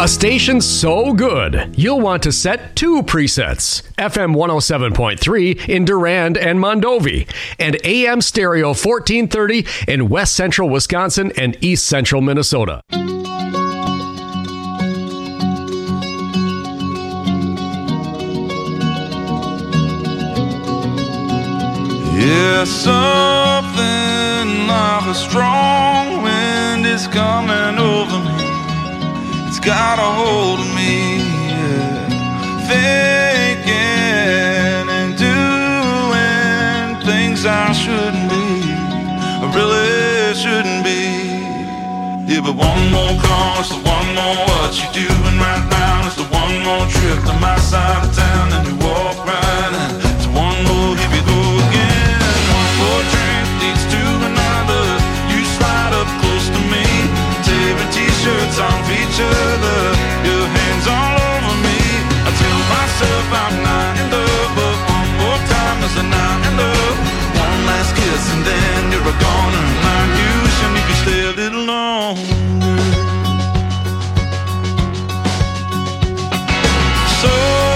A station so good, you'll want to set 2 presets. FM 107.3 in Durand and Mondovi, and AM stereo 1430 in West Central Wisconsin and East Central Minnesota. Yeah, something like a strong wind is coming over me. It's got a hold of me, yeah. Thinking and doing things I shouldn't be, I really shouldn't be. Yeah, but one more call, it's the one more what you doing right now. It's the one more trip to my side of town, and you walk right in. It's one more, here we go again. One more drink leads to another. You slide up close to me, tearing t-shirts off each other, your hands all over me. I tell myself I'm not in love, but one more time is a not in love. One last kiss and then you're a goner, and I'm wishing you could stay a little longer. So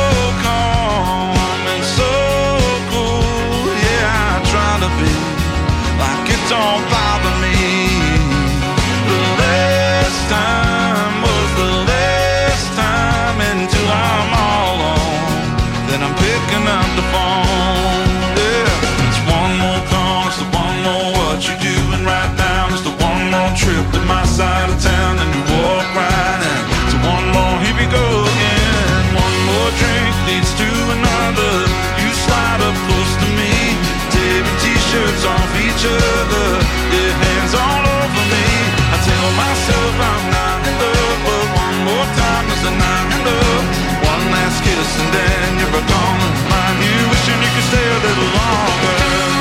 calm and so cool, yeah, I try to be like it don't bother me. The last time was the last time, until I'm all alone, then I'm picking up the phone. Yeah, it's one more call, it's the one more what you doing right now. It's the one more trip to my side of town, and you walk right in. It's one more, here we go again. One more drink leads to another. You slide up close to me, tearing t-shirts off each other, your hands all over me. I tell myself I'm not in love, but one more time is a not in love. One last kiss and then you're a goner. Mind you wishing you could stay a little longer.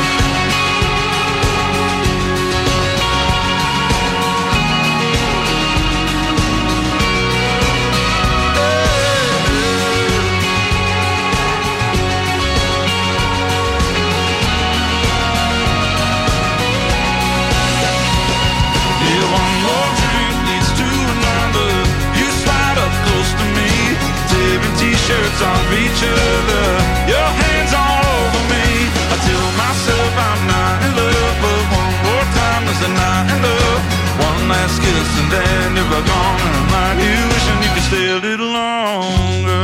T-shirts off each other, your hands all over me. I tell myself I'm not in love, but one more time is a not in love. One last kiss and then you're gone, and I'm like you wishing you could stay a little longer.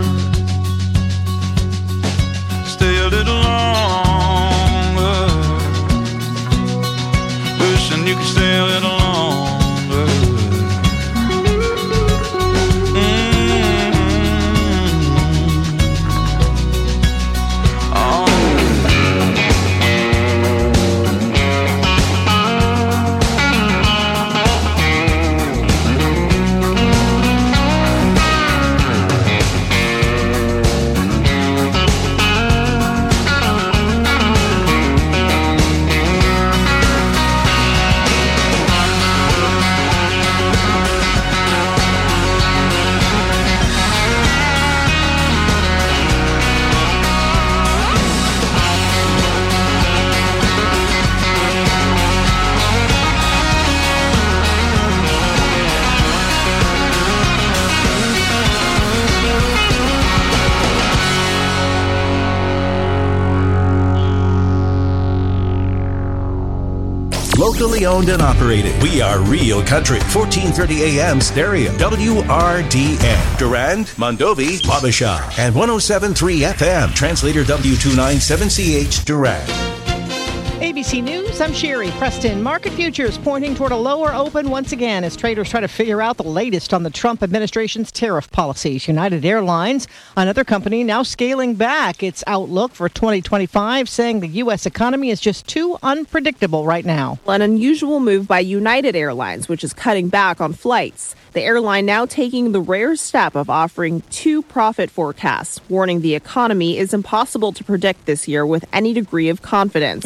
Stay a little longer. Wishing you could stay a little longer. Locally owned and operated. We are Real Country. 1430 AM stereo. WRDN. Durand, Mondovi, Wabasha. And 107.3 FM. Translator W297CH Durand. ABC News, I'm Sherry Preston. Market futures pointing toward a lower open once again as traders try to figure out the latest on the Trump administration's tariff policies. United Airlines, another company, now scaling back its outlook for 2025, saying the U.S. economy is just too unpredictable right now. An unusual move by United Airlines, which is cutting back on flights. The airline now taking the rare step of offering 2 profit forecasts, warning the economy is impossible to predict this year with any degree of confidence. ABC's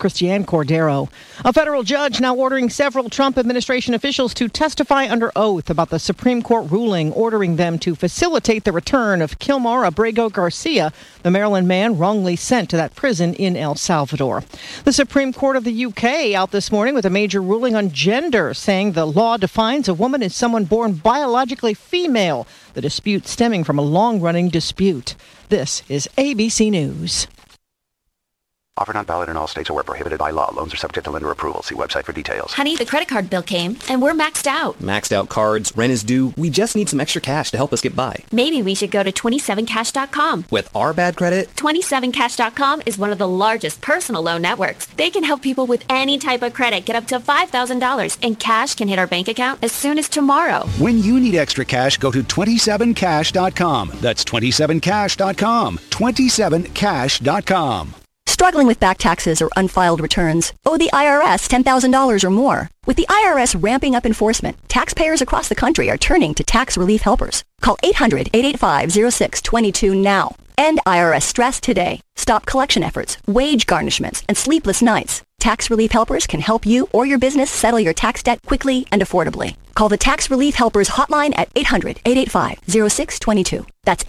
Christiane Cordero. A federal judge now ordering several Trump administration officials to testify under oath about the Supreme Court ruling ordering them to facilitate the return of Kilmar Abrego Garcia, the Maryland man wrongly sent to that prison in El Salvador. The Supreme Court of the UK out this morning with a major ruling on gender, saying the law defines a woman as someone born biologically female, the dispute stemming from a long-running dispute. This is ABC News. Offer not valid in all states or where prohibited by law. Loans are subject to lender approval. See website for details. Honey, the credit card bill came, and we're maxed out. Maxed out cards, rent is due. We just need some extra cash to help us get by. Maybe we should go to 27cash.com. With our bad credit? 27cash.com is one of the largest personal loan networks. They can help people with any type of credit get up to $5,000, and cash can hit our bank account as soon as tomorrow. When you need extra cash, go to 27cash.com. That's 27cash.com. 27cash.com. Struggling with back taxes or unfiled returns? Owe the IRS $10,000 or more? With the IRS ramping up enforcement, taxpayers across the country are turning to tax relief helpers. Call 800-885-0622 now. End IRS stress today. Stop collection efforts, wage garnishments, and sleepless nights. Tax relief helpers can help you or your business settle your tax debt quickly and affordably. Call the Tax Relief Helpers hotline at 800-885-0622. That's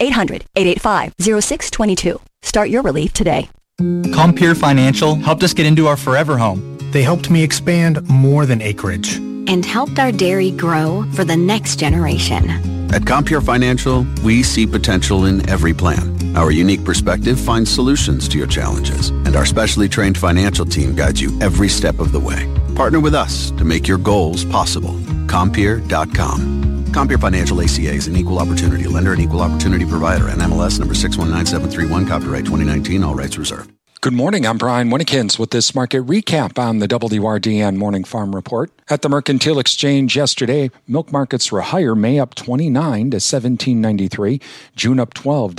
800-885-0622. Start your relief today. Compeer Financial helped us get into our forever home. They helped me expand more than acreage. And helped our dairy grow for the next generation. At Compeer Financial, we see potential in every plan. Our unique perspective finds solutions to your challenges, and our specially trained financial team guides you every step of the way. Partner with us to make your goals possible. Compeer.com. Compeer Financial ACA is an equal opportunity lender and equal opportunity provider. NMLS number 619731, copyright 2019, all rights reserved. Good morning. I'm Brian Winnekins with this market recap on the WRDN Morning Farm Report. At the Mercantile Exchange yesterday, milk markets were higher. May up 29 to 17.93, June up 12 to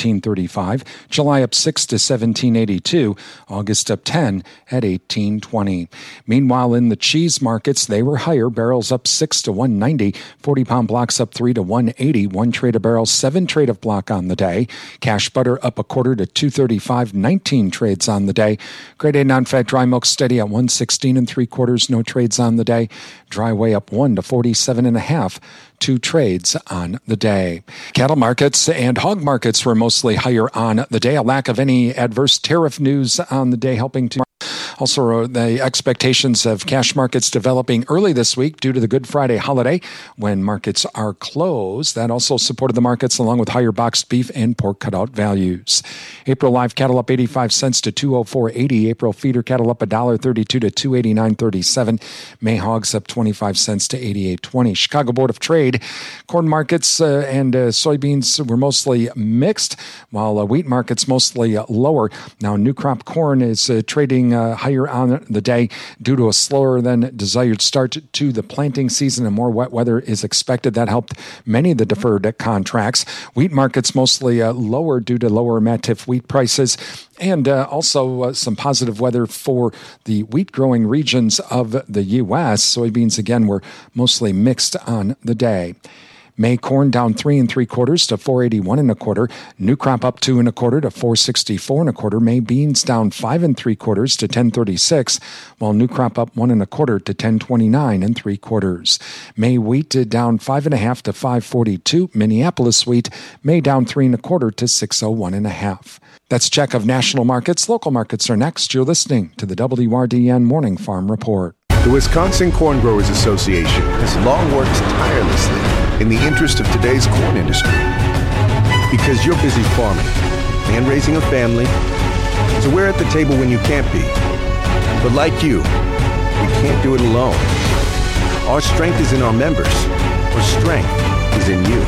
17.35, July up 6 to 17.82, August up 10 at 18.20. Meanwhile, in the cheese markets, they were higher. Barrels up 6 to 190, 40-pound blocks up 3 to 180, one trade a barrel, 7 trade of block on the day. Cash butter up a quarter to 235, 19 trades on the day. Grade A non-fat dry milk steady at 116 3/4, no trades on the day. Dry whey up 1 to 47.5. 2 trades on the day. Cattle markets and hog markets were mostly higher on the day. A lack of any adverse tariff news on the day helping to. Also, the expectations of cash markets developing early this week due to the Good Friday holiday when markets are closed. That also supported the markets along with higher boxed beef and pork cutout values. April live cattle up 85 cents to 204.80. April feeder cattle up $1.32 to 289.37. May hogs up 25 cents to 88.20. Chicago Board of Trade. Corn markets and soybeans were mostly mixed, while wheat markets mostly lower. Now, new crop corn is trading higher on the day due to a slower than desired start to the planting season and more wet weather is expected. That helped many of the deferred contracts. Wheat markets mostly lower due to lower Matif wheat prices and also some positive weather for the wheat growing regions of the U.S. Soybeans again were mostly mixed on the day. May corn down 3 3/4 to 481 1/4. New crop up 2 1/4 to 464 1/4. May beans down 5 3/4 to 1036, while new crop up 1 1/4 to 1029 3/4. May wheat down 5 1/2 to 542. Minneapolis wheat May down 3 1/4 to 601 1/2. That's check of national markets. Local markets are next. You're listening to the WRDN Morning Farm Report. The Wisconsin Corn Growers Association has long worked tirelessly in the interest of today's corn industry. Because you're busy farming and raising a family, so we're at the table when you can't be. But like you, we can't do it alone. Our strength is in our members. Our strength is in you.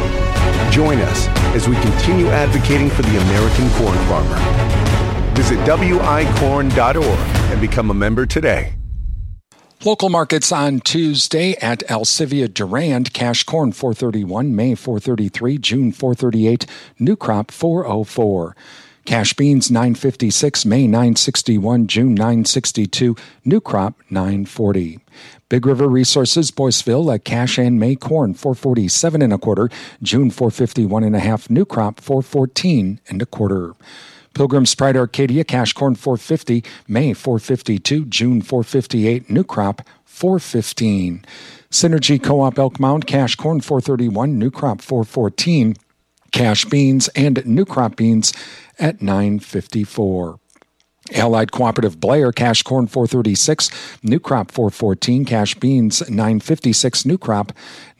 Join us as we continue advocating for the American corn farmer. Visit wicorn.org and become a member today. Local markets on Tuesday at Alcivia Durand. Cash corn 431, May 433, June 438, new crop 404. Cash beans 956, May 961, June 962, new crop 940. Big River Resources, Boyceville, at cash and May corn 447 1/4, June 451 1/2, new crop 414 1/4. Pilgrim's Pride Arcadia, cash corn $4.50, May $4.52, June $4.58, new crop $4.15. Synergy Co-op Elk Mound, cash corn $4.31, new crop $4.14. Cash beans and new crop beans at $9.54. Allied Cooperative Blair, cash corn $4.36, new crop $4.14, cash beans $9.56, new crop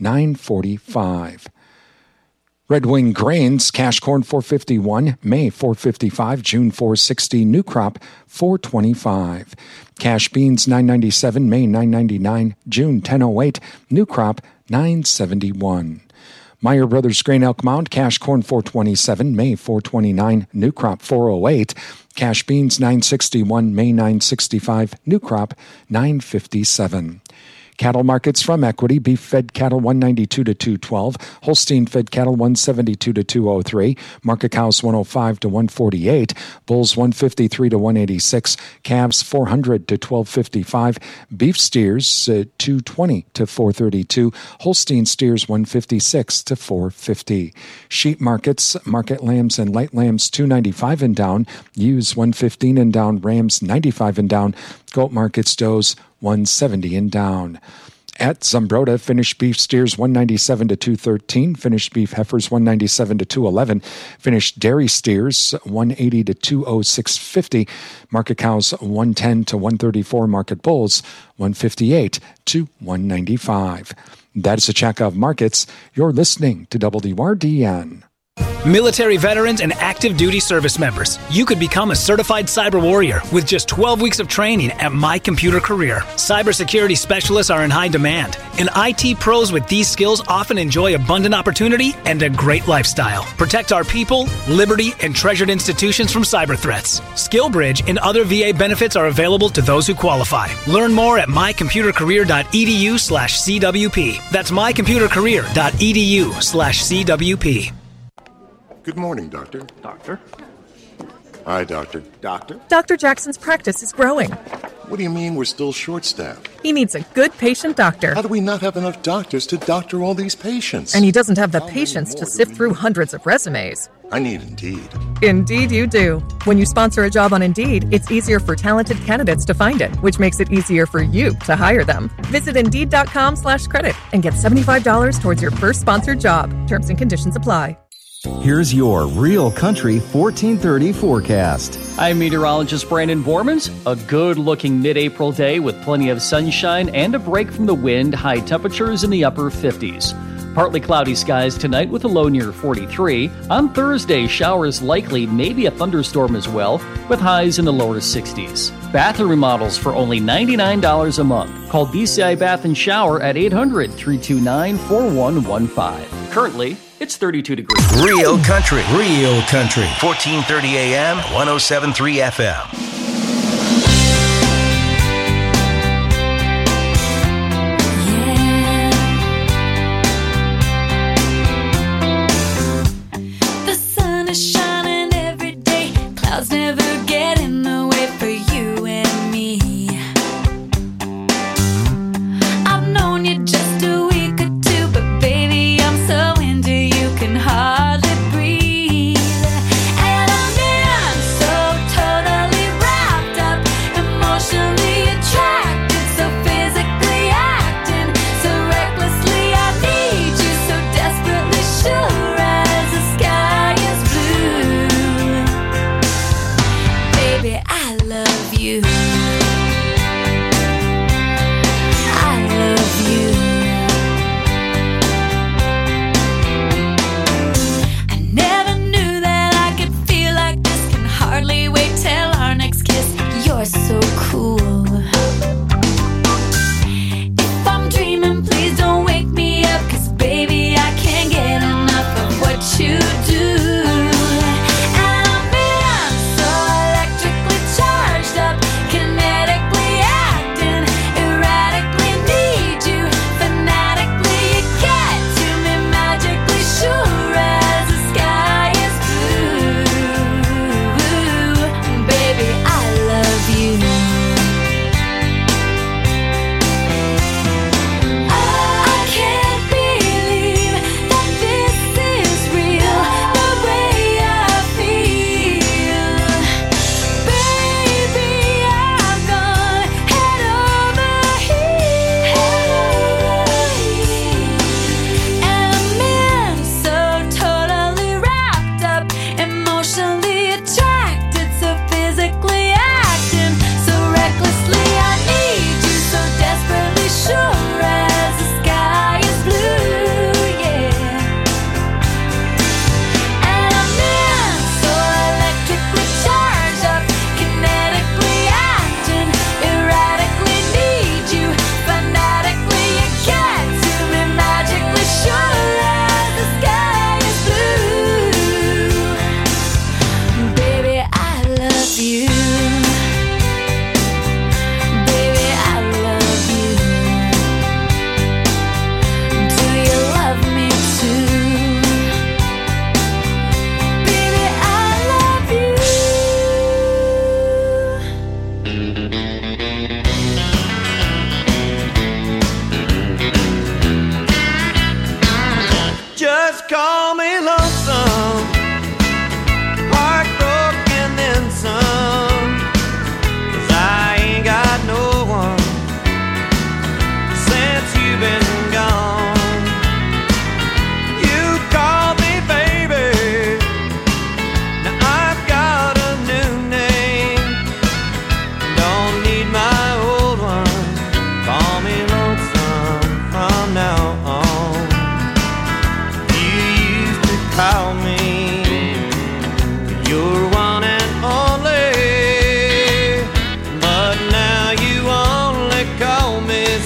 $9.45. Red Wing Grains, cash corn $4.51, May $4.55, June $4.60, new crop $4.25. Cash beans $9.97, May $9.99, June $10.08, new crop $9.71. Meyer Brothers Grain Elk Mound, cash corn $4.27, May $4.29, new crop $4.08. Cash beans $9.61, May $9.65, new crop $9.57. Cattle markets from Equity: beef fed cattle $192 to $212, Holstein fed cattle $172 to $203, market cows $105 to $148, bulls $153 to $186, calves $400 to $1255, beef steers $220 to $432, Holstein steers $156 to $450. Sheep markets: market lambs and light lambs $295 and down, ewes $115 and down, rams $95 and down, goat markets: does $170 and down. At Zumbrota, finished beef steers $197 to $213, finished beef heifers $197 to $211, finished dairy steers $180 to $206.50, market cows $110 to $134, market bulls $158 to $195. That is a check of markets. You're listening to WRDN. Military veterans and active duty service members, you could become a certified cyber warrior with just 12 weeks of training at My Computer Career. Cybersecurity specialists are in high demand, and IT pros with these skills often enjoy abundant opportunity and a great lifestyle. Protect our people, liberty, and treasured institutions from cyber threats. SkillBridge and other VA benefits are available to those who qualify. Learn more at mycomputercareer.edu/CWP. That's mycomputercareer.edu/CWP. Good morning, Doctor. Doctor? Hi, Doctor. Doctor? Dr. Jackson's practice is growing. What do you mean we're still short-staffed? He needs a good patient doctor. How do we not have enough doctors to doctor all these patients? And he doesn't have the patience to sift through hundreds of resumes. I need Indeed. Indeed you do. When you sponsor a job on Indeed, it's easier for talented candidates to find it, which makes it easier for you to hire them. Visit Indeed.com/credit and get $75 towards your first sponsored job. Terms and conditions apply. Here's your Real Country 1430 forecast. I'm meteorologist Brandon Bormans. A good-looking mid-April day with plenty of sunshine and a break from the wind, high temperatures in the upper 50s. Partly cloudy skies tonight with a low near 43. On Thursday, showers likely, maybe a thunderstorm as well, with highs in the lower 60s. Bathroom remodels for only $99 a month. Call BCI Bath & Shower at 800-329-4115. Currently, it's 32 degrees. Real Country. 1430 AM, 107.3 FM. The sun is shining every day. Clouds never get in the way for you and me. I've known you just a week or two, but baby, I'm so into you can hardly breathe. And I'm in so totally right.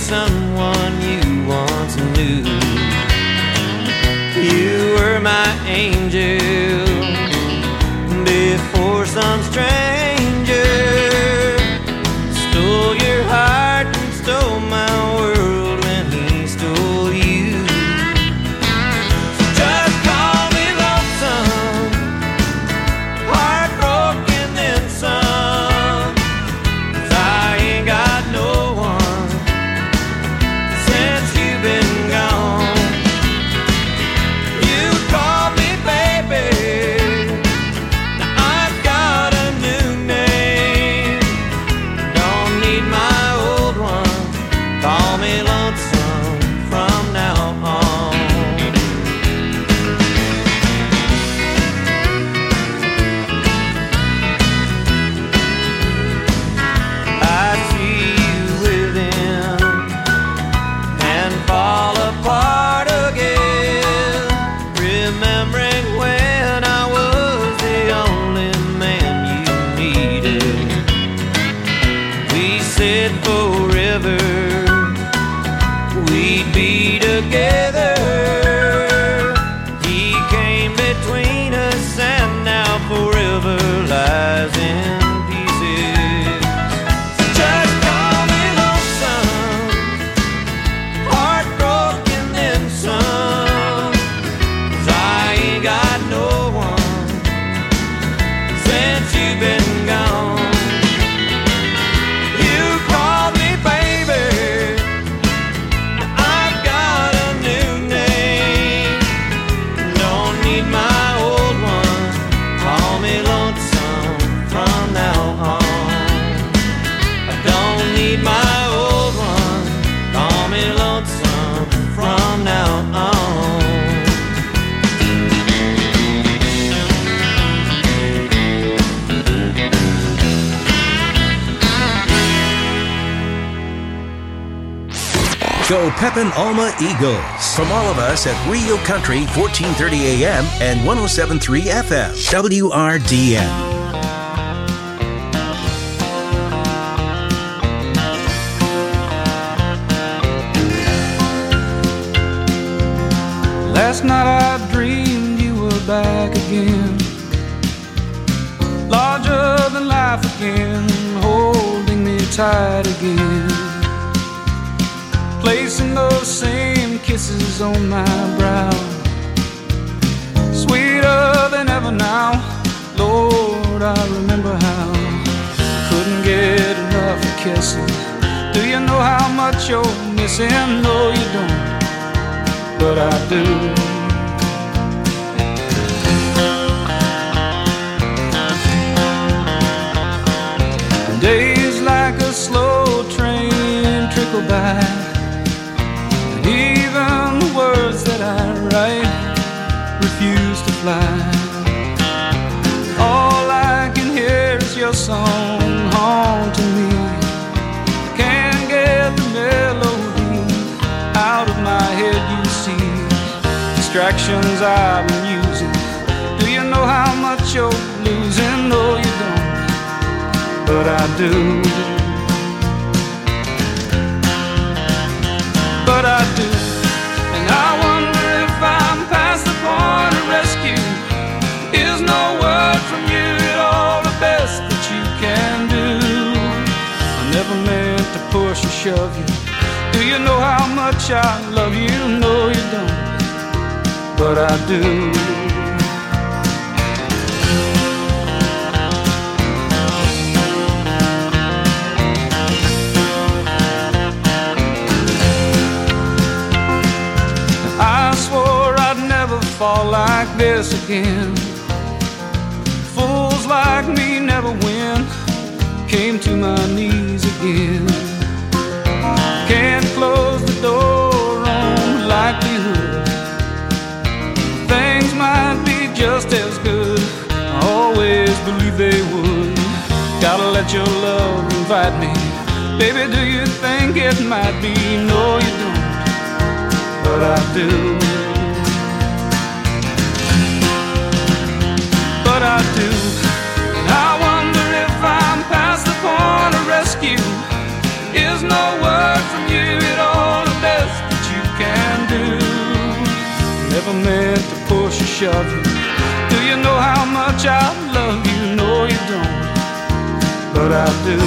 someone you once knew. You were my angel before some stranger stole your heart and stole my world when he stole you. So just call me lonesome, heartbroken then some, 'cause I ain't got no one since you've been gone. You call me baby, now I've got a new name. Don't need my old one, call me lonesome from now on. I see you with him and fall apart again, remembering when I was the only man you needed. We said forever we'd be together. He came between us and now forever lies in pieces. Just call me lonesome, heartbroken then some, 'cause I ain't got no one since you've been gone. You called me baby, now I've got a new name. Don't need my old one, call me lonesome from now on. I don't need my old one, call me lonesome from now on. Go Pepin Alma Eagles. From all of us at Rio Country, 1430 AM and 107.3 FM. WRDN. Last night I dreamed you were back again, larger than life again, holding me tight again, placing those same kisses on my brow, sweeter than ever now. Lord, I remember how couldn't get enough of kissing. Do you know how much you're missing? No, you don't, but I do. Days like a slow train trickle by, and even the words that I write refuse to fly. All I can hear is your song haunting me. Can't get the melody out of my head, you see. Distractions I've been using. Do you know how much you're losing? No, you don't, but I do. But I do. And I wonder if I'm past the point of rescue. Is no word from you at all the best that you can do? I never meant to push or shove you. Do you know how much I love you? No, you don't, but I do. I swore I'd never fall like this again. Fools like me never win. Came to my knees again. Can't close the door on likelihood. Things might be just as good. I always believed they would. Gotta let your love invite me. Baby, do you think it might be? No, you don't, but I do. But I do. And I wonder if I'm past the point of rescue. Is no word from you at shove you. Do you know how much I love you? No, you don't, but I do.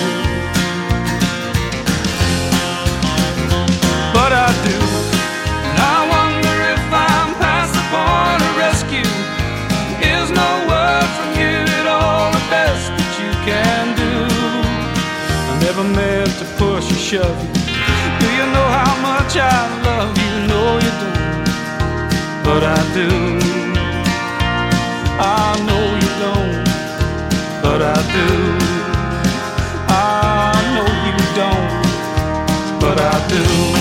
But I do. And I wonder if I'm past the point of rescue. Is no word from you at all the best that you can do? I never meant to push or shove you. Do you know how much I love you? No, you don't, but I do. I know you don't, but I do. I know you don't, but I do.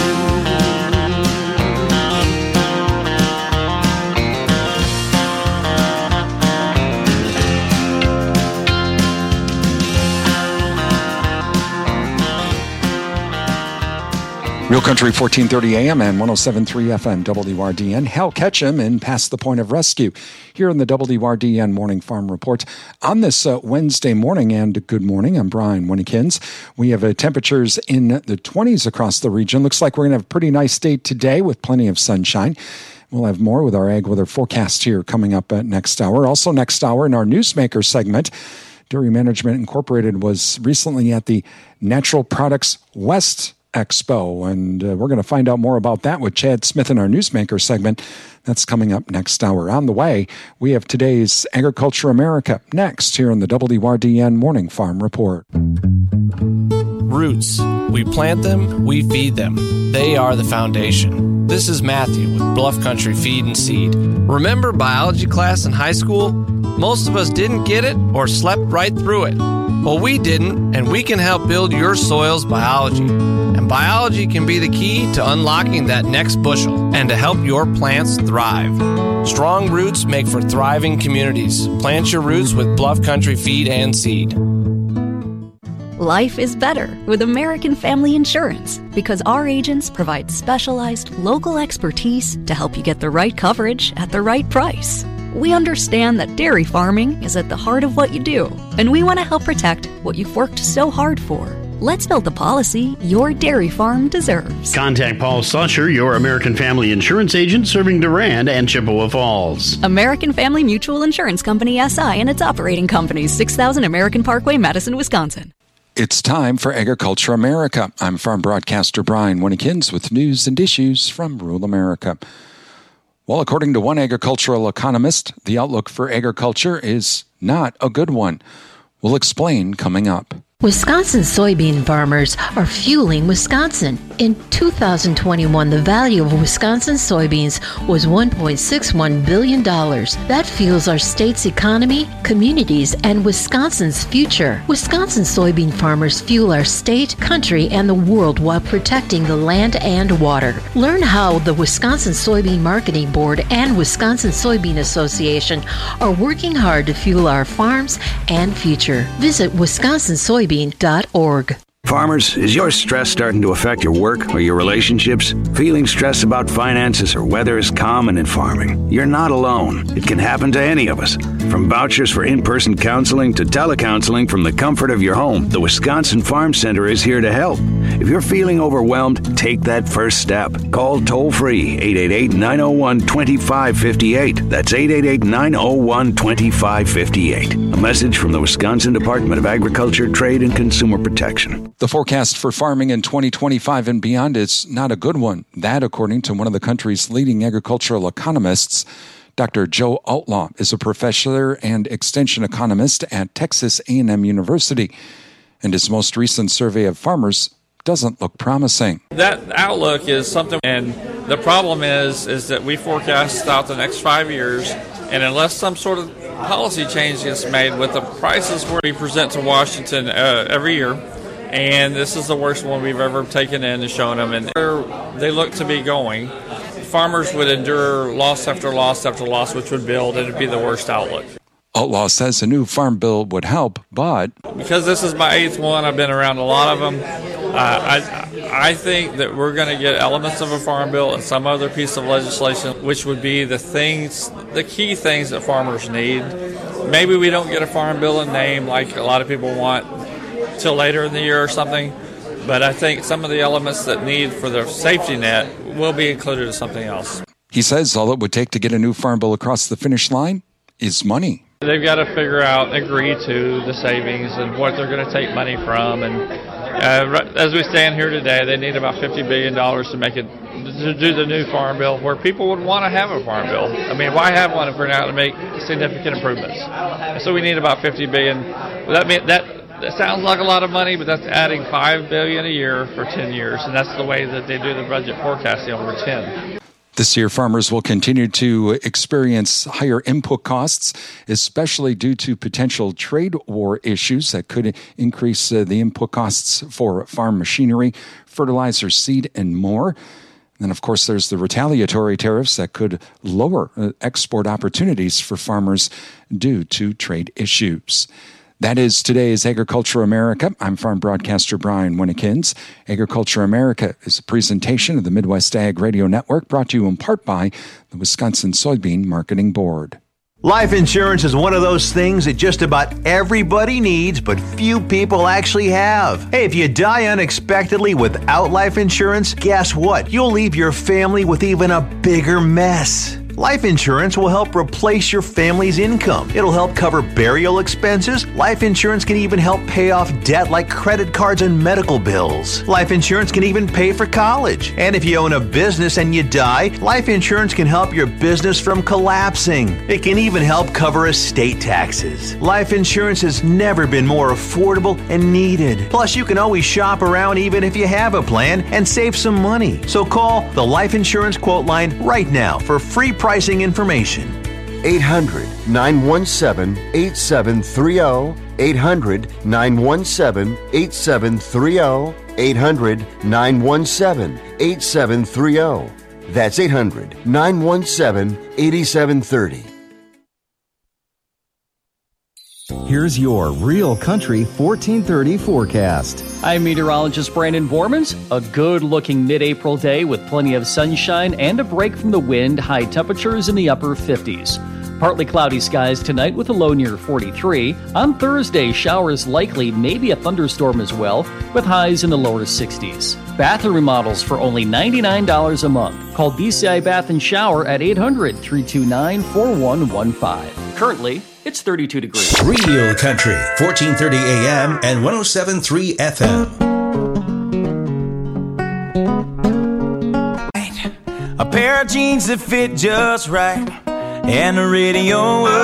Real Country 1430 AM and 107.3 FM WRDN. Hal Ketchum in Past the Point of Rescue here in the WRDN Morning Farm Report on this Wednesday morning. And good morning, I'm Brian Winnekins. We have temperatures in the 20s across the region. Looks like we're going to have a pretty nice day today with plenty of sunshine. We'll have more with our ag weather forecast here coming up next hour. Also next hour in our Newsmaker segment, Dairy Management Incorporated was recently at the Natural Products West Expo, and we're going to find out more about that with Chad Smith in our Newsmaker segment. That's coming up next hour. On the way, we have today's Agriculture America next here in the WRDN Morning Farm Report. Roots. We plant them, we feed them. They are the foundation. This is Matthew with Bluff Country Feed and Seed. Remember biology class in high school? Most of us didn't get it or slept right through it. Well, we didn't, and we can help build your soil's biology. And biology can be the key to unlocking that next bushel and to help your plants thrive. Strong roots make for thriving communities. Plant your roots with Bluff Country Feed and Seed. Life is better with American Family Insurance because our agents provide specialized local expertise to help you get the right coverage at the right price. We understand that dairy farming is at the heart of what you do, and we want to help protect what you've worked so hard for. Let's build the policy your dairy farm deserves. Contact Paul Sausher, your American Family Insurance agent serving Durand and Chippewa Falls. American Family Mutual Insurance Company, SI, and its operating companies, 6000 American Parkway, Madison, Wisconsin. It's time for Agriculture America. I'm farm broadcaster Brian Winnekins with news and issues from rural America. Well, according to one agricultural economist, the outlook for agriculture is not a good one. We'll explain coming up. Wisconsin soybean farmers are fueling Wisconsin. In 2021, the value of Wisconsin soybeans was $1.61 billion. That fuels our state's economy, communities, and Wisconsin's future. Wisconsin soybean farmers fuel our state, country, and the world while protecting the land and water. Learn how the Wisconsin Soybean Marketing Board and Wisconsin Soybean Association are working hard to fuel our farms and future. Visit wisconsinsoybean.org. Farmers, is your stress starting to affect your work or your relationships? Feeling stress about finances or weather is common in farming. You're not alone. It can happen to any of us. From vouchers for in-person counseling to telecounseling from the comfort of your home, the Wisconsin Farm Center is here to help. If you're feeling overwhelmed, take that first step. Call toll-free 888-901-2558. That's 888-901-2558. A message from the Wisconsin Department of Agriculture, Trade, and Consumer Protection. The forecast for farming in 2025 and beyond is not a good one. That, according to one of the country's leading agricultural economists, Dr. Joe Outlaw is a professor and extension economist at Texas A&M University, and his most recent survey of farmers doesn't look promising. That outlook is something, and the problem is that we forecast out the next 5 years, and unless some sort of policy change gets made with the prices we present to Washington every year, and this is the worst one we've ever taken in and shown them, and they look to be going. Farmers would endure loss after loss after loss, which would build, and it'd be the worst outlook. Outlaw says a new farm bill would help, but because this is my 8th one, I've been around a lot of them. I think that we're going to get elements of a farm bill and some other piece of legislation, which would be the key things that farmers need. Maybe we don't get a farm bill in name like a lot of people want till later in the year or something, but I think some of the elements that need for the safety net will be included as something else. He says all it would take to get a new farm bill across the finish line is money. They've got to figure out, agree to the savings and what they're going to take money from. And as we stand here today, they need about $50 billion to do the new farm bill, where people would want to have a farm bill. I mean, why have one if we're not going to make significant improvements? So we need about $50 billion. That sounds like a lot of money, but that's adding $5 billion a year for 10 years, and that's the way that they do the budget forecasting over 10. This year, farmers will continue to experience higher input costs, especially due to potential trade war issues that could increase the input costs for farm machinery, fertilizer, seed, and more. And, of course, there's the retaliatory tariffs that could lower export opportunities for farmers due to trade issues. That is today's Agriculture America. I'm farm broadcaster Brian Winnekins. Agriculture America is a presentation of the Midwest Ag Radio Network, brought to you in part by the Wisconsin Soybean Marketing Board. Life insurance is one of those things that just about everybody needs, but few people actually have. Hey, if you die unexpectedly without life insurance, guess what? You'll leave your family with even a bigger mess. Life insurance will help replace your family's income. It'll help cover burial expenses. Life insurance can even help pay off debt like credit cards and medical bills. Life insurance can even pay for college. And if you own a business and you die, life insurance can help your business from collapsing. It can even help cover estate taxes. Life insurance has never been more affordable and needed. Plus, you can always shop around even if you have a plan and save some money. So call the Life Insurance Quote Line right now for free pricing information. 800-917-8730. 800-917-8730. 800-917-8730. That's 800-917-8730. Here's your Real Country 1430 forecast. I'm meteorologist Brandon Vormans. A good-looking mid-April day with plenty of sunshine and a break from the wind. High temperatures in the upper 50s. Partly cloudy skies tonight with a low near 43. On Thursday, showers likely, maybe a thunderstorm as well, with highs in the lower 60s. Bath and remodels for only $99 a month. Call BCI Bath and Shower at 800-329-4115. Currently, it's 32 degrees. Real Country, 1430 AM and 107.3 FM. A pair of jeans that fit just right, and the radio.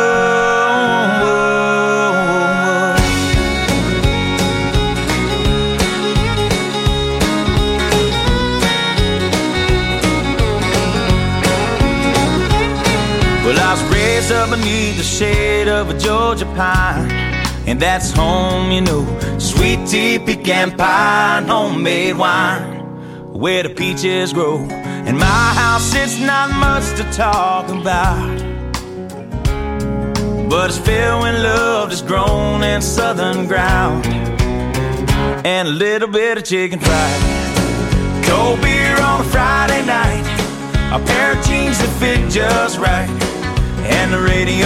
Well, I was raised up beneath the shade of a Georgia pine, and that's home, you know. Sweet tea, pecan pie, and homemade wine, where the peaches grow. In my house, it's not much to talk about, but it's filled with love that's grown in southern ground, and a little bit of chicken fried. Cold beer on a Friday night, a pair of jeans that fit just right, and the radio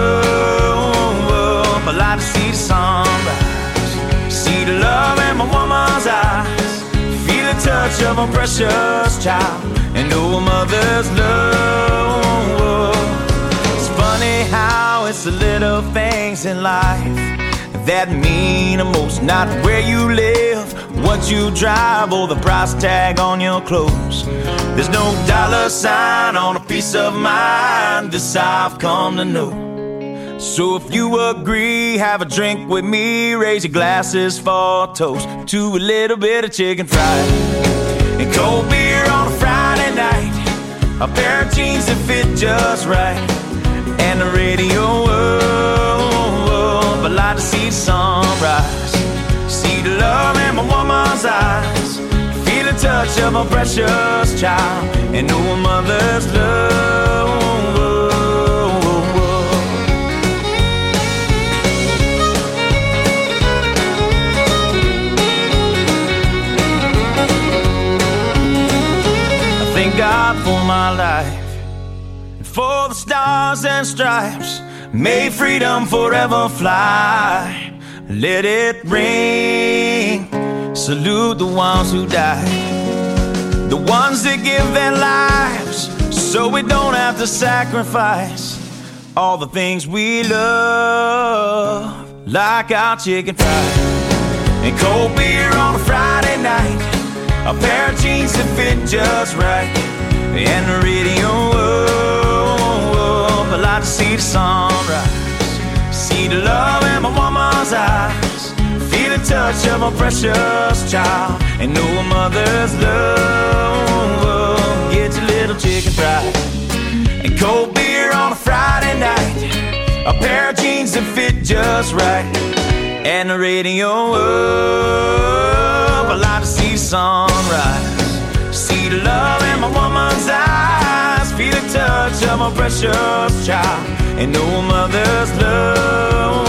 up. I like to see the sunrise, see the love in my woman's eyes, feel the touch of a precious child, and know a mother's love. It's funny how it's the little things in life that mean the most. Not where you live, what you drive, or the price tag on your clothes. There's no dollar sign on a peace of mind, this I've come to know. So if you agree, have a drink with me, raise your glasses for a toast to a little bit of chicken fried and cold beer on a Friday night, a pair of jeans that fit just right, and the radio up. I like to see the sunrise, see the love in my woman's eyes, feel the touch of a precious child, and know a mother's love. Thank God for my life, and for the stars and stripes. May freedom forever fly. Let it ring. Salute the ones who died, the ones that give their lives so we don't have to sacrifice all the things we love, like our chicken fries and cold beer on a Friday night, a pair of jeans that fit just right, and the radio up. I like to see the sunrise, see the love in my woman's eyes, feel the touch of my precious child, and know a mother's love. Get your little chicken fried and cold beer on a Friday night, a pair of jeans that fit just right, and the radio up. I like to see the sunrise, see the love in my woman's eyes, feel the touch of my precious child, and know a mother's love.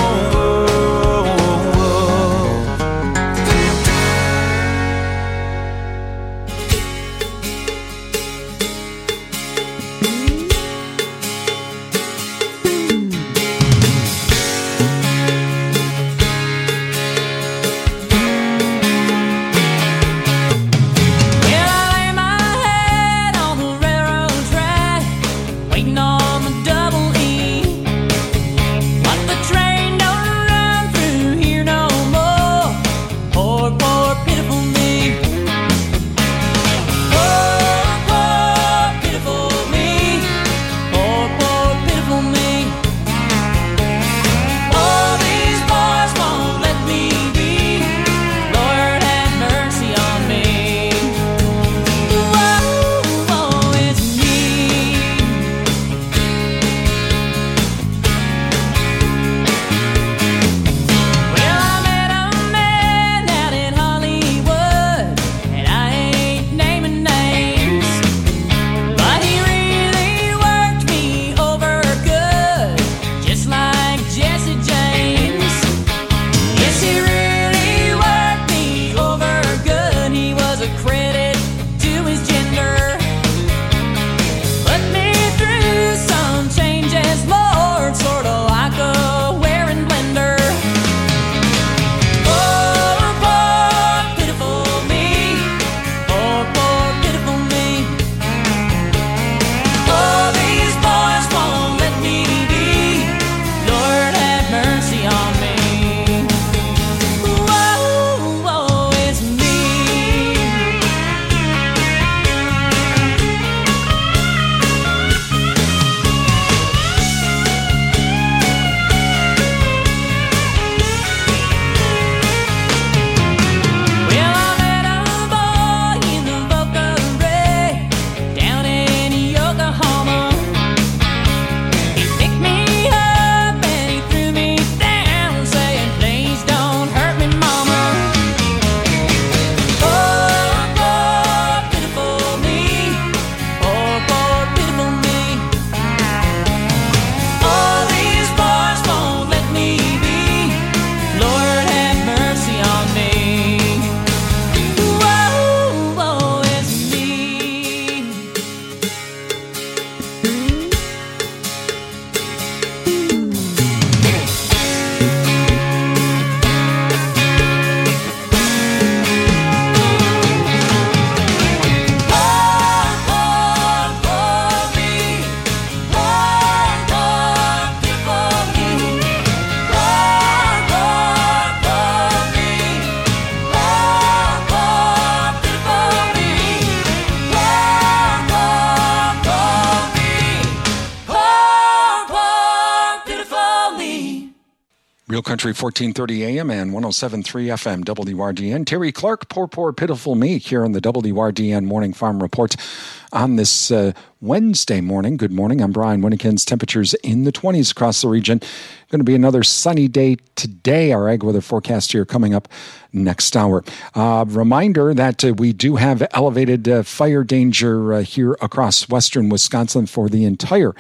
Real Country 1430 AM and 107.3 FM WRDN. Terry Clark, Poor Pitiful Me, here on the WRDN Morning Farm Report on this Wednesday morning. Good morning. I'm Brian Winnekins. Temperatures in the 20s across the region. Going to be another sunny day today. Our ag weather forecast here coming up next hour. Reminder that we do have elevated fire danger here across western Wisconsin for the entire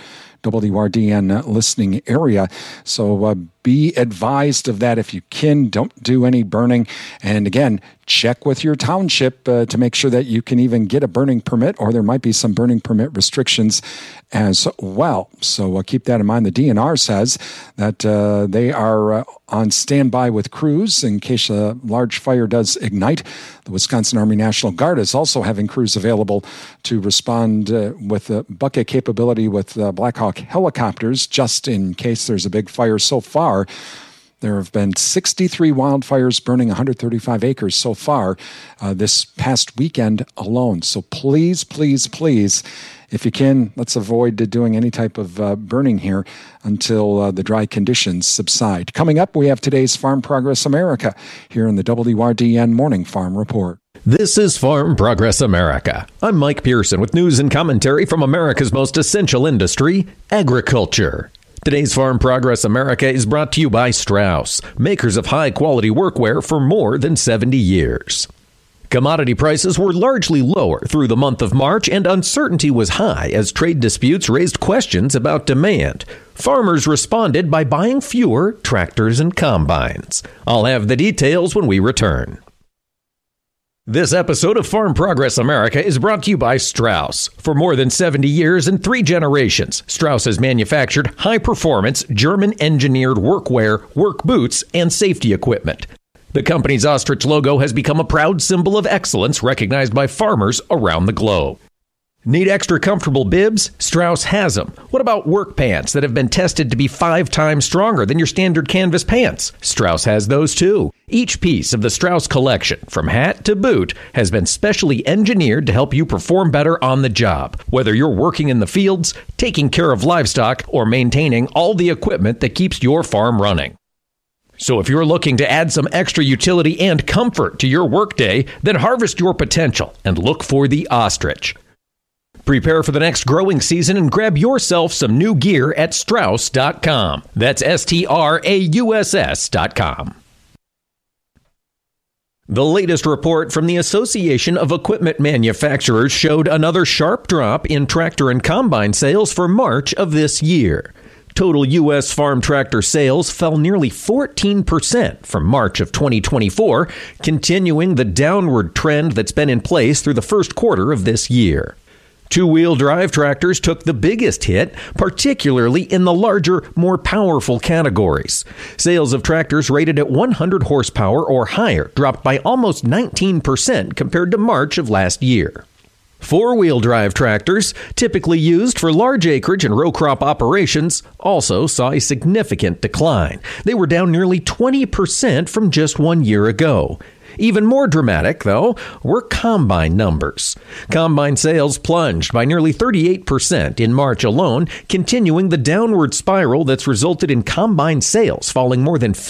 WRDN listening area. So be advised of that if you can. Don't do any burning. And again, check with your township to make sure that you can even get a burning permit, or there might be some burning permit restrictions as well. So keep that in mind. The DNR says that they are on standby with crews in case a large fire does ignite. The Wisconsin Army National Guard is also having crews available to respond with bucket capability with Black Hawk helicopters, just in case there's a big fire. So far, there have been 63 wildfires burning 135 acres so far this past weekend alone. So please, please, please, if you can, let's avoid doing any type of burning here until the dry conditions subside. Coming up, we have today's Farm Progress America here in the WRDN Morning Farm Report. This is Farm Progress America. I'm Mike Pearson with news and commentary from America's most essential industry, agriculture. Today's Farm Progress America is brought to you by Strauss, makers of high-quality workwear for more than 70 years. Commodity prices were largely lower through the month of March, and uncertainty was high as trade disputes raised questions about demand. Farmers responded by buying fewer tractors and combines. I'll have the details when we return. This episode of Farm Progress America is brought to you by Strauss. For more than 70 years and 3 generations, Strauss has manufactured high-performance, German-engineered workwear, work boots, and safety equipment. The company's ostrich logo has become a proud symbol of excellence recognized by farmers around the globe. Need extra comfortable bibs? Strauss has them. What about work pants that have been tested to be 5 times stronger than your standard canvas pants? Strauss has those too. Each piece of the Strauss collection, from hat to boot, has been specially engineered to help you perform better on the job, whether you're working in the fields, taking care of livestock, or maintaining all the equipment that keeps your farm running. So if you're looking to add some extra utility and comfort to your workday, then harvest your potential and look for the ostrich. Prepare for the next growing season and grab yourself some new gear at Strauss.com. That's STRAUSS.com. The latest report from the Association of Equipment Manufacturers showed another sharp drop in tractor and combine sales for March of this year. Total U.S. farm tractor sales fell nearly 14% from March of 2024, continuing the downward trend that's been in place through the first quarter of this year. Two-wheel drive tractors took the biggest hit, particularly in the larger, more powerful categories. Sales of tractors rated at 100 horsepower or higher dropped by almost 19% compared to March of last year. Four-wheel drive tractors, typically used for large acreage and row crop operations, also saw a significant decline. They were down nearly 20% from just 1 year ago. Even more dramatic, though, were combine numbers. Combine sales plunged by nearly 38% in March alone, continuing the downward spiral that's resulted in combine sales falling more than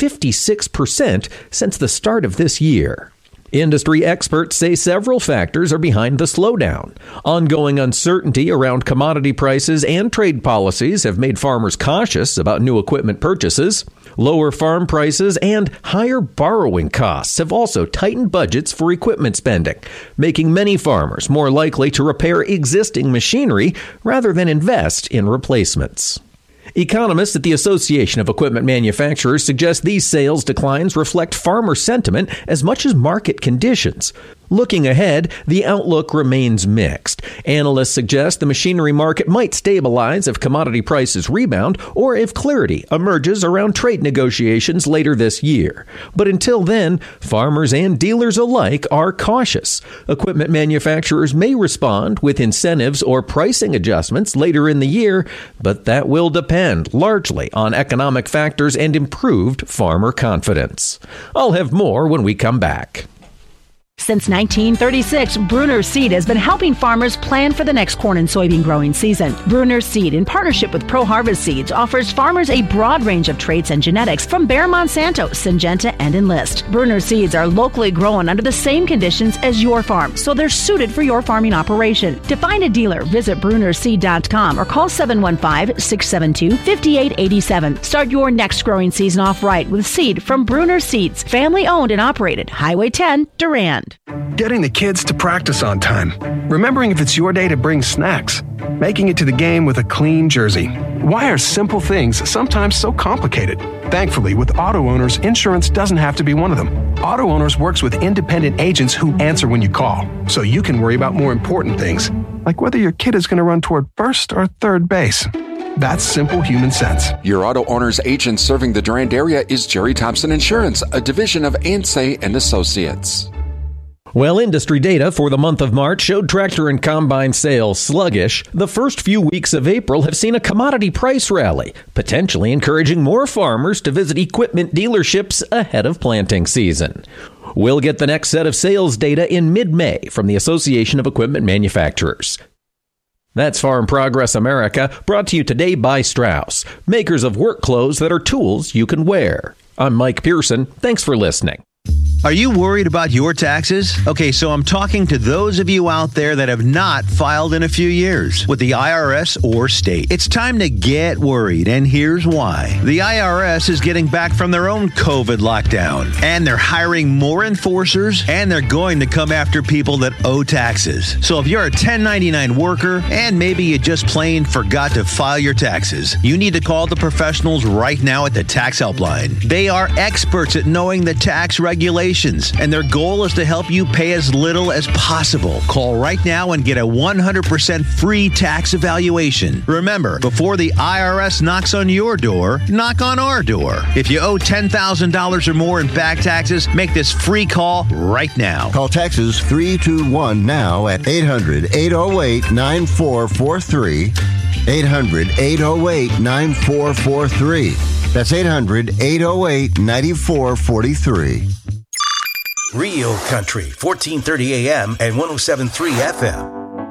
56% since the start of this year. Industry experts say several factors are behind the slowdown. Ongoing uncertainty around commodity prices and trade policies have made farmers cautious about new equipment purchases. Lower farm prices and higher borrowing costs have also tightened budgets for equipment spending, making many farmers more likely to repair existing machinery rather than invest in replacements. Economists at the Association of Equipment Manufacturers suggest these sales declines reflect farmer sentiment as much as market conditions. Looking ahead, the outlook remains mixed. Analysts suggest the machinery market might stabilize if commodity prices rebound or if clarity emerges around trade negotiations later this year. But until then, farmers and dealers alike are cautious. Equipment manufacturers may respond with incentives or pricing adjustments later in the year, but that will depend largely on economic factors and improved farmer confidence. I'll have more when we come back. Since 1936, Brunner Seed has been helping farmers plan for the next corn and soybean growing season. Brunner Seed, in partnership with Pro Harvest Seeds, offers farmers a broad range of traits and genetics from Bayer Monsanto, Syngenta, and Enlist. Brunner Seeds are locally grown under the same conditions as your farm, so they're suited for your farming operation. To find a dealer, visit BrunnerSeed.com or call 715-672-5887. Start your next growing season off right with seed from Brunner Seeds, family owned and operated, Highway 10, Durand. Getting the kids to practice on time. Remembering if it's your day to bring snacks. Making it to the game with a clean jersey. Why are simple things sometimes so complicated? Thankfully, with auto owners, insurance doesn't have to be one of them. Auto Owners works with independent agents who answer when you call, so you can worry about more important things, like whether your kid is going to run toward first or third base. That's simple human sense. Your Auto Owners agent serving the Durand area is Jerry Thompson Insurance, a division of Ansay and Associates. Well, industry data for the month of March showed tractor and combine sales sluggish. The first few weeks of April have seen a commodity price rally, potentially encouraging more farmers to visit equipment dealerships ahead of planting season. We'll get the next set of sales data in mid-May from the Association of Equipment Manufacturers. That's Farm Progress America, brought to you today by Strauss, makers of work clothes that are tools you can wear. I'm Mike Pearson. Thanks for listening. Are you worried about your taxes? Okay, so I'm talking to those of you out there that have not filed in a few years with the IRS or state. It's time to get worried, and here's why. The IRS is getting back from their own COVID lockdown, and they're hiring more enforcers, and they're going to come after people that owe taxes. So if you're a 1099 worker, and maybe you just plain forgot to file your taxes, you need to call the professionals right now at the Tax Helpline. They are experts at knowing the tax regulations, and their goal is to help you pay as little as possible. Call right now and get a 100% free tax evaluation. Remember, before the IRS knocks on your door, knock on our door. If you owe $10,000 or more in back taxes, make this free call right now. Call Taxes 321 now at 800-808-9443. 800-808-9443. That's 800-808-9443. Real Country, 1430 AM and 107.3 FM.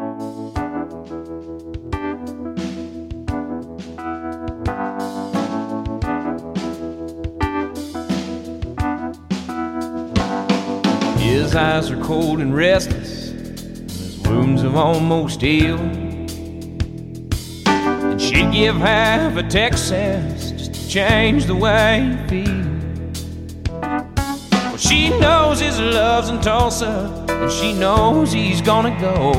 His eyes are cold and restless, his wounds have almost healed. And she'd give half a Texas just to change the way he feels. She knows his love's in Tulsa, and she knows he's gonna go.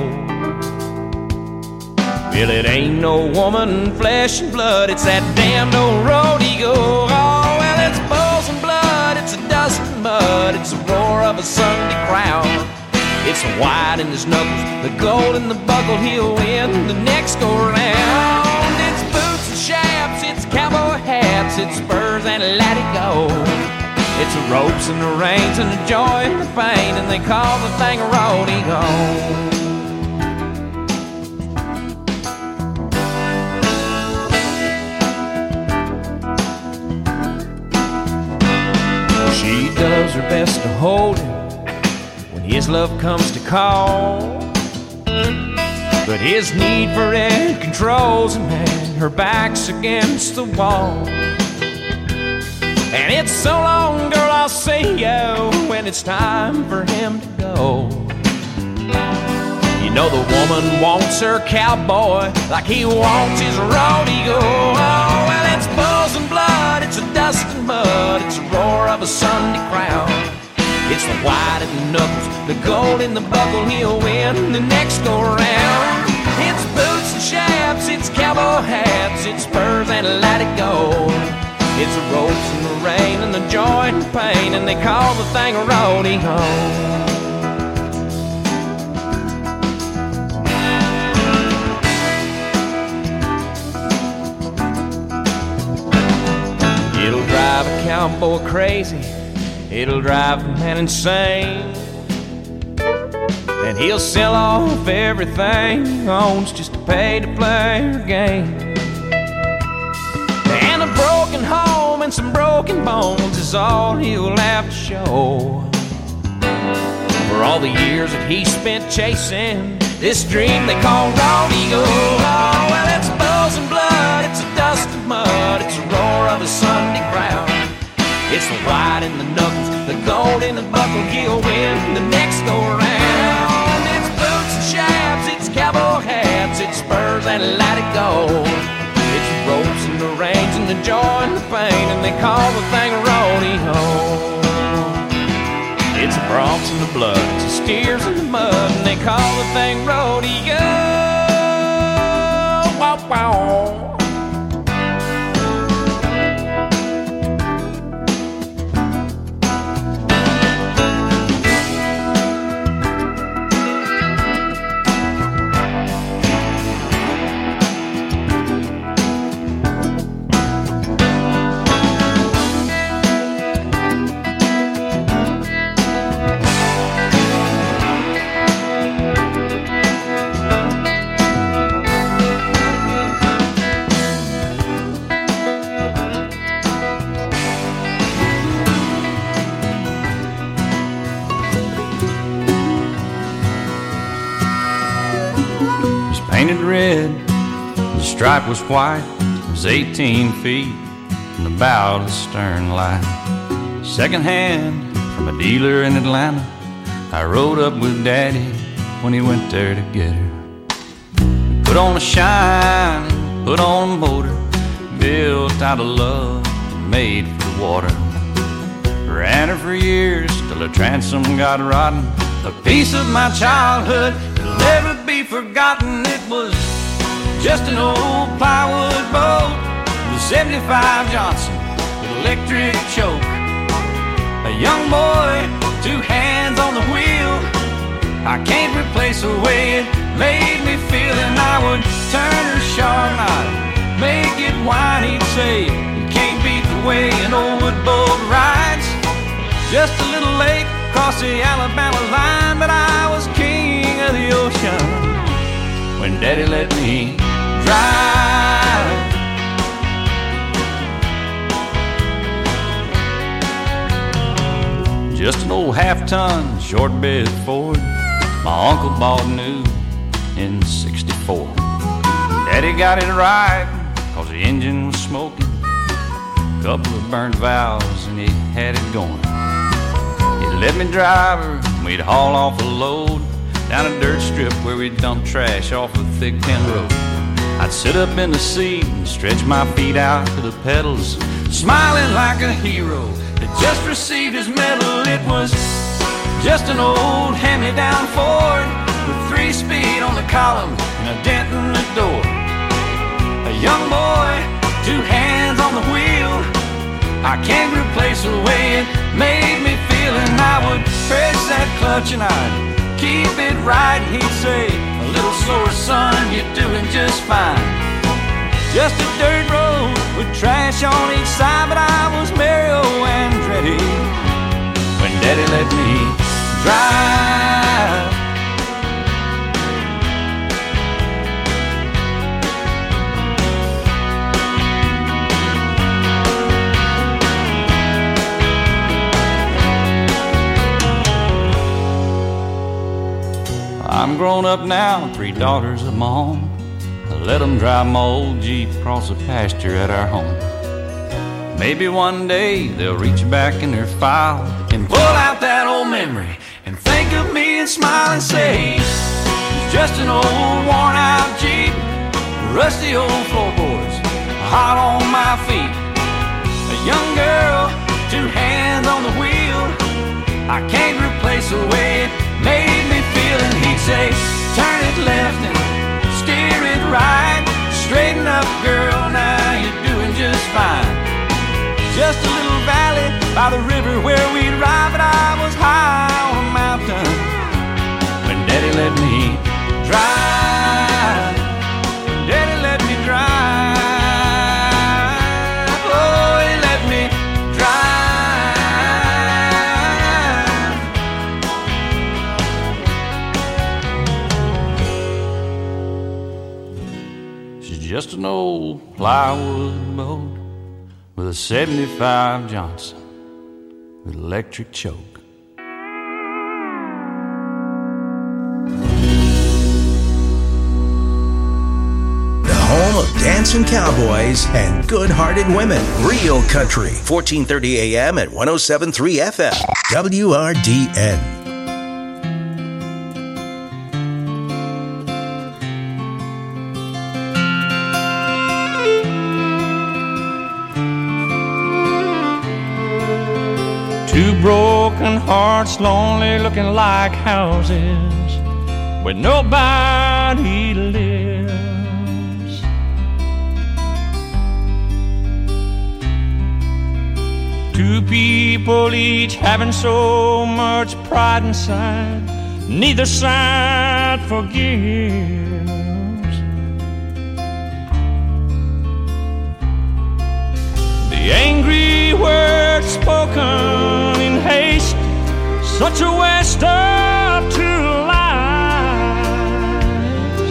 Well, it ain't no woman, flesh and blood, it's that damned old rodeo. Oh, well, it's bulls and blood, it's a dust and mud, it's the roar of a Sunday crowd. It's the white in his knuckles, the gold in the buckle, he'll win the next go round. It's boots and shafts, it's cowboy hats, it's spurs and let it go. It's the ropes and the reins and the joy and the pain, and they call the thing a rodeo. She does her best to hold him when his love comes to call, but his need for it controls him, and her back's against the wall. And it's so long, girl, I'll see you when it's time for him to go. You know the woman wants her cowboy like he wants his rodeo. Oh, well, it's bulls and blood, it's a dust and mud, it's the roar of a Sunday crowd. It's the white in the knuckles, the gold in the buckle, he'll win the next go round. It's boots and shafts, it's cowboy hats, it's spurs and let it go. It's the ropes and the rain and the joy and the pain, and they call the thing a rodeo. It'll drive a cowboy crazy, it'll drive a man insane, and he'll sell off everything he owns just to pay to play her game. And a broken home and some broken bones is all he'll have to show for all the years that he spent chasing this dream they call rodeo. Oh, well, it's bulls and blood, it's a dust and mud, it's the roar of a Sunday crowd. It's the white in the knuckles, the gold in the buckle, he'll win the next go round. It's boots and shafts, it's cowboy hats, it's spurs and let it go. It's the ropes and the reins and the joy and the pain, and they call the thing a rodeo. It's the broncs and the blood, it's the steers and the mud, and they call the thing rodeo. Wow, wow. painted red, the stripe was white. It was 18 feet from the bow to the stern line. Second hand from a dealer in Atlanta, I rode up with Daddy when he went there to get her. Put on a shine, put on a motor, built out of love and made for the water. Ran her for years till her transom got rotten. A piece of my childhood that'll never be forgotten. It was just an old plywood boat with a 75 Johnson with electric choke. A young boy, 2 hands on the wheel. I can't replace the way it made me feel. And I would turn her sharp and I'd make it whine. He'd say, you can't beat the way an old wood boat rides. Just a little late across the Alabama line, but I was king of the ocean when Daddy let me drive. Just an old half-ton short bed Ford my uncle bought new in '64. Daddy got it right cause the engine was smoking, couple of burnt valves and he had it going. He'd let me drive her and we'd haul off a load down a dirt strip where we'd dump trash off a thick tin road. I'd sit up in the seat and stretch my feet out to the pedals, smiling like a hero that just received his medal. It was just an old hand-me-down Ford with 3-speed on the column and a dent in the door. A young boy, 2 hands on the wheel. I can't replace the way it made me feel. And I would press that clutch and I'd keep it right. And he'd say, a little slower, son, you're doing just fine. Just a dirt road with trash on each side, but I was Mario Andretti when Daddy let me drive. I'm grown up now, 3 daughters of my own. I let them drive my old Jeep across the pasture at our home. Maybe one day they'll reach back in their file and pull out that old memory and think of me and smile and say, it's just an old worn out Jeep, rusty old floorboards, hot on my feet. A young girl, 2 hands on the wheel. I can't replace the way it made me feel. And he'd say, turn it left and steer it right. Straighten up, girl, now you're doing just fine. Just a little valley by the river where we'd ride, but I was high on a mountain when Daddy let me drive. When Daddy let me drive. Oh, he let me drive. She's just an old plywood boat with a 75 Johnson with electric choke. The home of dancing cowboys and good-hearted women. Real Country, 1430 AM at 107.3 FM. WRDN. Two broken hearts, lonely looking like houses where nobody lives. Two people each having so much pride inside, neither side forgives. The angry words spoken in haste, such a waste of 2 lives.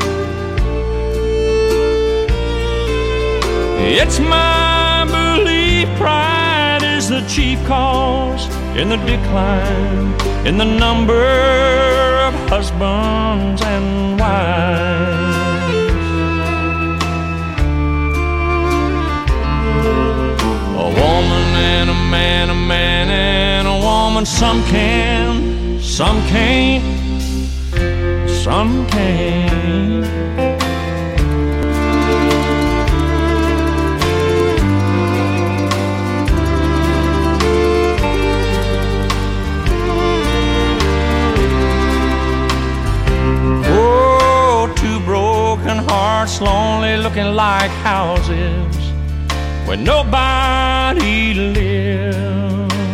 It's my belief pride is the chief cause in the decline in the number of husbands and wives. some can, some can't, some can't. Oh, two broken hearts, lonely looking like houses where nobody lives.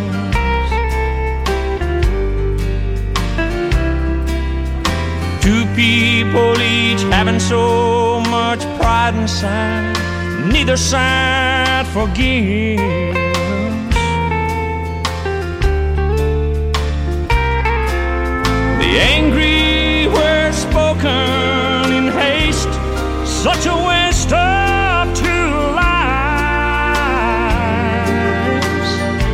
Two people each having so much pride inside, neither side forgives. The angry words spoken in haste, such a waste of two lives.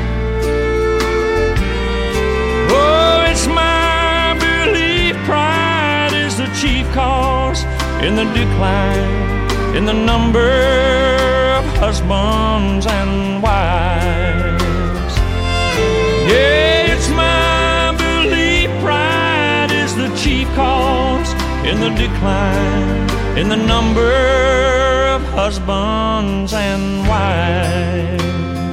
Oh, it's my belief pride is the chief cause in the decline, in the number of husbands and wives. Yeah, it's my belief pride is the chief cause in the decline, in the number of husbands and wives.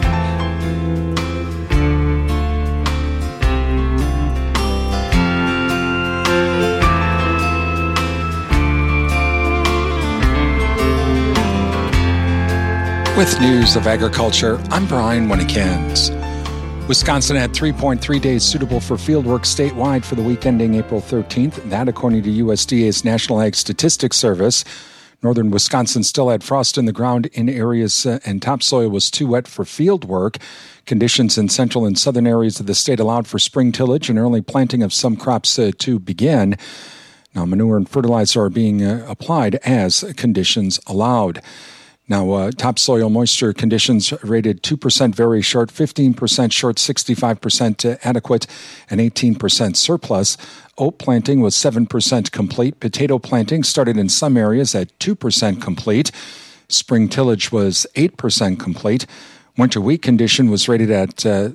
With news of agriculture, I'm Brian Winnekins. Wisconsin had 3.3 days suitable for fieldwork statewide for the week ending April 13th. That, according to USDA's National Ag Statistics Service. Northern Wisconsin still had frost in the ground in areas and topsoil was too wet for field work. Conditions in central and southern areas of the state allowed for spring tillage and early planting of some crops to begin. Now, manure and fertilizer are being applied as conditions allowed. Now, topsoil moisture conditions rated 2% very short, 15% short, 65% adequate, and 18% surplus. Oat planting was 7% complete. Potato planting started in some areas at 2% complete. Spring tillage was 8% complete. Winter wheat condition was rated at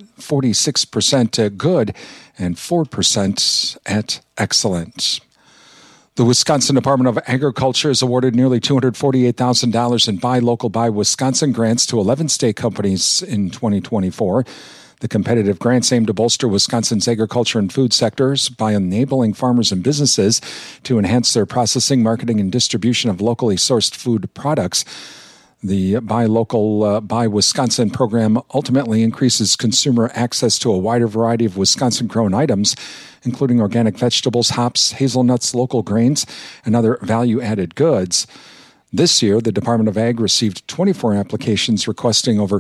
46% good and 4% at excellent. The Wisconsin Department of Agriculture has awarded nearly $248,000 in Buy Local Buy Wisconsin grants to 11 state companies in 2024. The competitive grants aim to bolster Wisconsin's agriculture and food sectors by enabling farmers and businesses to enhance their processing, marketing, and distribution of locally sourced food products. The Buy Local Buy Wisconsin program ultimately increases consumer access to a wider variety of Wisconsin-grown items, including organic vegetables, hops, hazelnuts, local grains, and other value-added goods. This year, the Department of Ag received 24 applications requesting over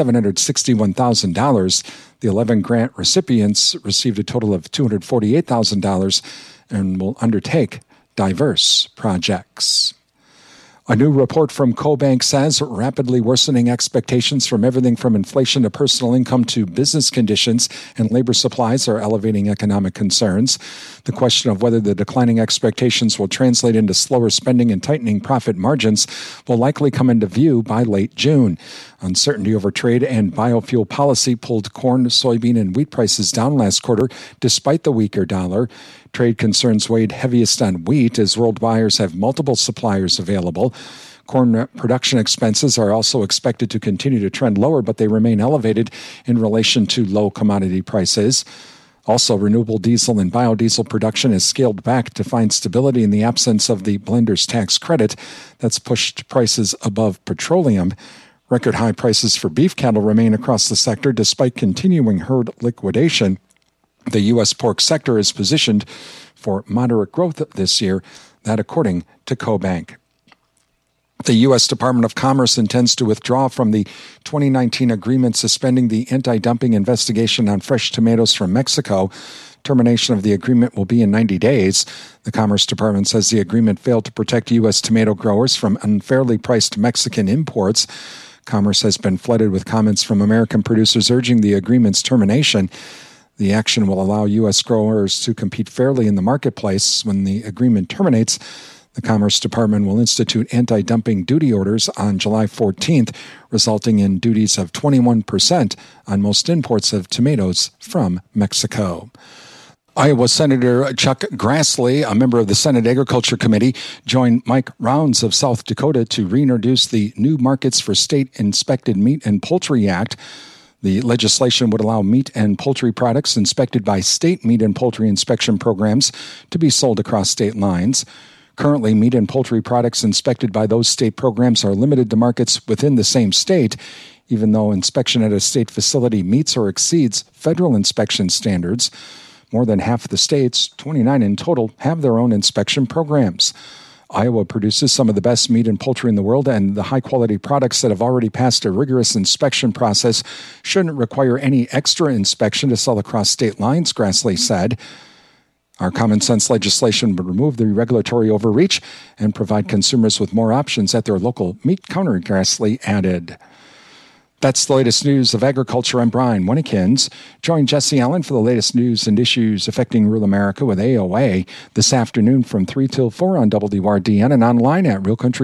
$761,000. The 11 grant recipients received a total of $248,000 and will undertake diverse projects. A new report from CoBank says rapidly worsening expectations from everything from inflation to personal income to business conditions and labor supplies are elevating economic concerns. The question of whether the declining expectations will translate into slower spending and tightening profit margins will likely come into view by late June. Uncertainty over trade and biofuel policy pulled corn, soybean, and wheat prices down last quarter despite the weaker dollar. Trade concerns weighed heaviest on wheat as world buyers have multiple suppliers available. Corn production expenses are also expected to continue to trend lower, but they remain elevated in relation to low commodity prices. Also, renewable diesel and biodiesel production is scaled back to find stability in the absence of the blender's tax credit that's pushed prices above petroleum. Record high prices for beef cattle remain across the sector despite continuing herd liquidation. The U.S. pork sector is positioned for moderate growth this year, that according to CoBank. The U.S. Department of Commerce intends to withdraw from the 2019 agreement suspending the anti-dumping investigation on fresh tomatoes from Mexico. Termination of the agreement will be in 90 days. The Commerce Department says the agreement failed to protect U.S. tomato growers from unfairly priced Mexican imports. Commerce has been flooded with comments from American producers urging the agreement's termination. The action will allow U.S. growers to compete fairly in the marketplace. When the agreement terminates, The Commerce Department will institute anti-dumping duty orders on July 14th, resulting in duties of 21% on most imports of tomatoes from Mexico. Iowa Senator Chuck Grassley, a member of the Senate Agriculture Committee, joined Mike Rounds of South Dakota to reintroduce the New Markets for State-Inspected Meat and Poultry Act. The legislation would allow meat and poultry products inspected by state meat and poultry inspection programs to be sold across state lines. Currently, meat and poultry products inspected by those state programs are limited to markets within the same state, even though inspection at a state facility meets or exceeds federal inspection standards. More than half the states, 29 in total, have their own inspection programs. Iowa produces some of the best meat and poultry in the world, and the high-quality products that have already passed a rigorous inspection process shouldn't require any extra inspection to sell across state lines, Grassley said. Our common sense legislation would remove the regulatory overreach and provide consumers with more options at their local meat counter, Grassley added. That's the latest news of agriculture. I'm Brian Winnekins. Join Jesse Allen for the latest news and issues affecting rural America with AOA this afternoon from 3 till 4 on WRDN and online at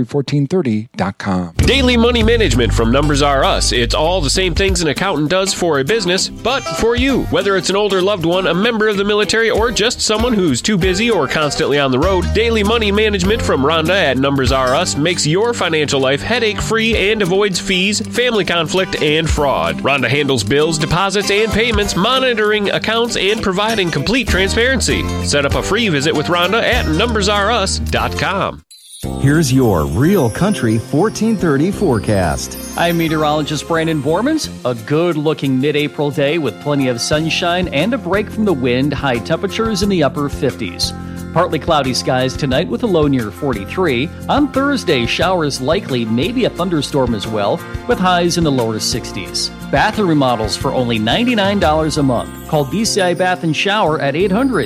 realcountry1430.com. Daily money management from Numbers R Us. It's all the same things an accountant does for a business, but for you. Whether it's an older loved one, a member of the military, or just someone who's too busy or constantly on the road, Daily money management from Rhonda at Numbers R Us makes your financial life headache-free and avoids fees, family conflict, and fraud. Rhonda handles bills, deposits, and payments, monitoring accounts, and providing complete transparency. Set up a free visit with Rhonda at numbersrus.com. Here's your Real Country 1430 forecast. I'm meteorologist Brandon Bormans. A good-looking mid-April day with plenty of sunshine and a break from the wind, high temperatures in the upper 50s. Partly cloudy skies tonight with a low near 43. On Thursday, showers likely, maybe a thunderstorm as well, with highs in the lower 60s. Bathroom remodels for only $99 a month. Call BCI Bath & Shower at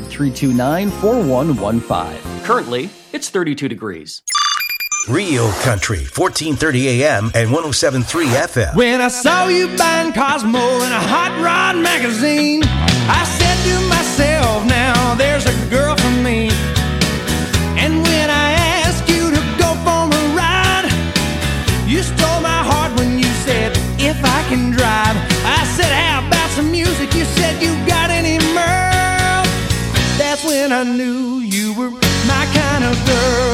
800-329-4115. Currently, it's 32 degrees. Real Country, 1430 AM and 107.3 FM. When I saw you buying Cosmo in a hot rod magazine, I said to myself, now there's a girl for me. And when I asked you to go for a ride, you stole my heart when you said, if I can drive. I said, how about some music? You said, you got any Merle? That's when I knew you were my kind of girl.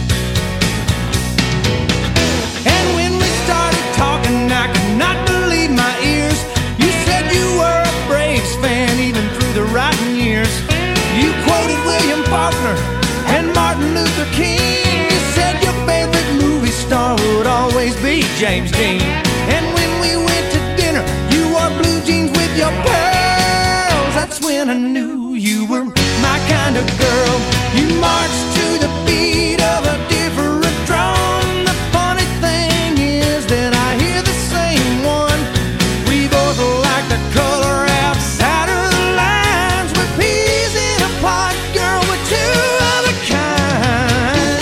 And when we started talking, I could not believe my ears. You said you were a Braves fan even through the rotten years. You quoted William Faulkner and Martin Luther King. You said your favorite movie star would always be James Dean. And when we went to dinner, you wore blue jeans with your pearls. That's when I knew you were my kind of girl. You marched to the beat of a different drum. The funny thing is that I hear the same one. We both like the color outside of the lines. We're peas in a pod, girl, we're two of a kind.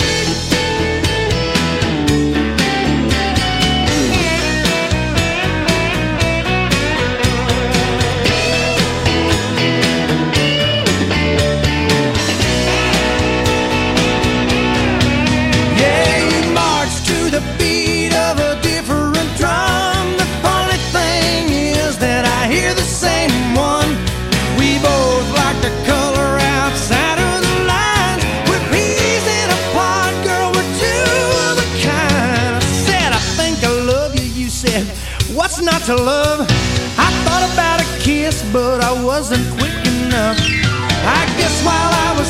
Yeah, you march to the beat of a different drum. The funny thing is that I hear the same one. We both like the color outside of the lines. We're peas in a pod, girl, we're two of a kind. I said, I think I love you. You said, what's not to love? I thought about a kiss, but I wasn't quick enough. I guess while I was